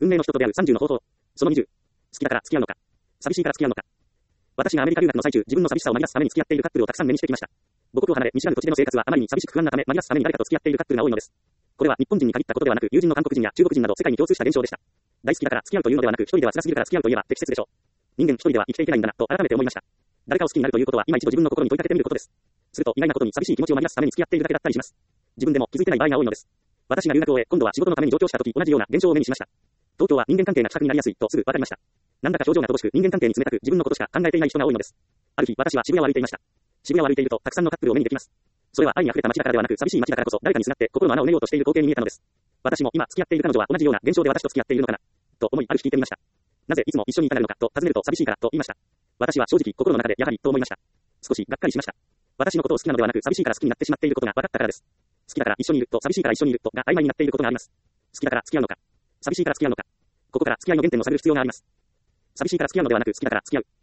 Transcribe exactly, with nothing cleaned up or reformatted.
運命の人と出会うさんじゅうの方法。そのにじゅう。好きだから付き合うのか。寂しいから付き合うのか。私がアメリカ留学の最中、自分の寂しさを紛らすために付き合っているカップルをたくさん目にしてきました。母国を離れ、見知らぬ土地での生活はあまりに寂しく不安なため、紛らすために誰かと付き合っているカップルが多いのです。これは日本人に限ったことではなく、友人の韓国人や中国人など世界に共通した現象でした。大好きだから付き合うというのではなく、一人では辛すぎるから付き合うといえば適切でしょう。人間一人では生きていけないんだなと改めて思いました。誰かを好きになるということは今一度自分の心に問いかけてみることです。すると意外なことに寂しい気持ちを紛らすために付き合っているだけだったりします。自分でも気づいてない場合が多いのです。私が留学を終え、今度は仕事のために上京した時、同じような現象を目にしました。東京は人間関係が近くになりやすいとすぐ分かりました。なんだか表情が乏しく、人間関係に冷たく、自分のことしか考えていない人が多いのです。ある日、私は渋谷を歩いていました。渋谷を歩いていると、たくさんのカップルを目にできます。それは愛に溢れた街だからではなく、寂しい街だからこそ、誰かにすがって心の穴を埋めようとしている光景に見えたのです。私も今付き合っている彼女は同じような現象で私と付き合っているのかなと思い、ある日聞いてみました。なぜいつも一緒にいたがるのかと尋ねると寂しいからと言いました。私は正直心の中でやはりと思いました。少しがっかりしました。私のことを好きなのではなく、寂しいから好きになってしまっていることが分かったからです。好きだから一緒にいると寂しいから一緒にいるとが曖昧になっていることがあります。好きだから付き合うのか、寂しいから付き合うのか。ここから付き合いの原点を探る必要があります。寂しいから付き合うのではなく、好きだから付き合う。